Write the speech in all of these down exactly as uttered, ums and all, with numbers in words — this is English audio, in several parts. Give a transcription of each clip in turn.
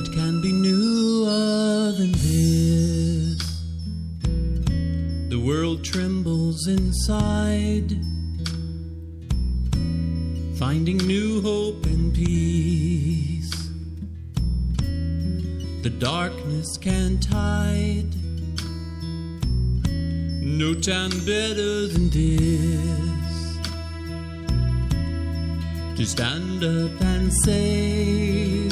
What can be newer than this? The world trembles inside, finding new hope and peace. The darkness can't hide. No time better than this to stand up and say,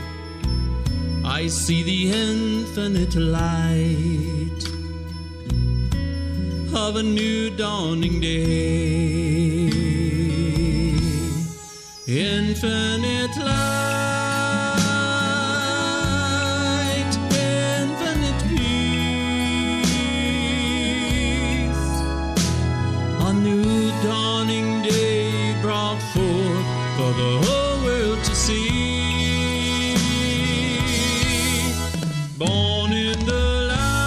I see the infinite light of a new dawning day. Infinite light, infinite peace. A new dawning day brought forth for the whole world to see. Born in the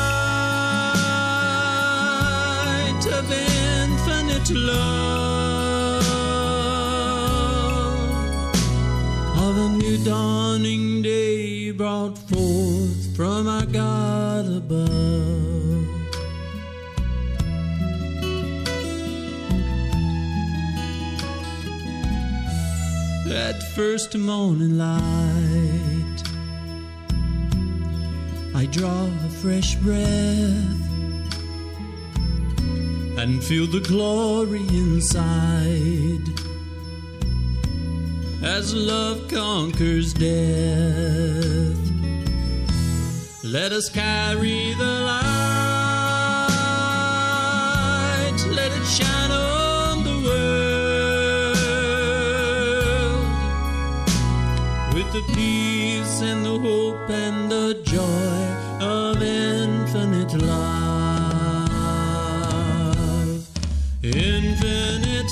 light of infinite love, of a new dawning day brought forth from our God above. That first morning light, I draw a fresh breath and feel the glory inside as love conquers death. Let us carry the light, let it shine on the world with the peace and the hope and the joy of infinite love. Infinite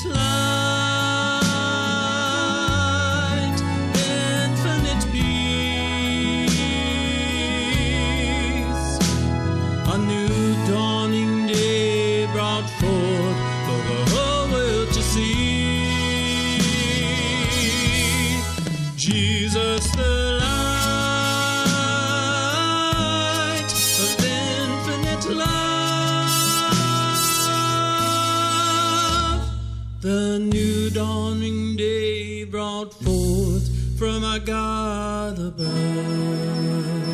light, infinite peace. A new dawning day brought forth for the whole world to see. Jesus the light of infinite love. The new dawning day brought forth from our God above.